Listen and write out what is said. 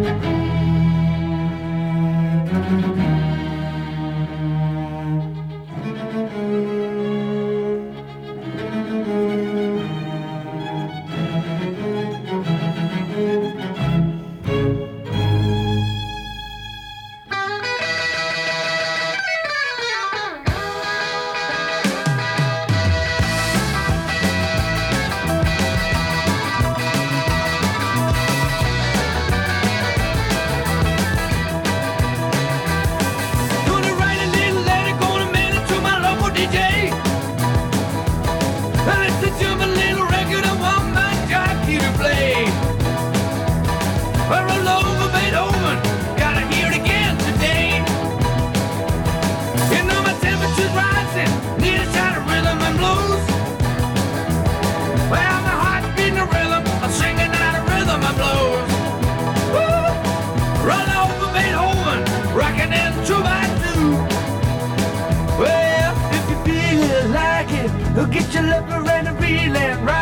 Gonna write a little letter, gonna mail it to my local DJ. And listen to my little record I want my jockey to play. I roll over Beethoven, gotta hear it again today. You know my temperature's rising, need a shot of rhythm and blues. Well, my heart's beating a rhythm, I'm singing out of rhythm and blues. Woo! Roll over Beethoven, rocking into my two. Well, if you feel like it, get your lover and a reeling right.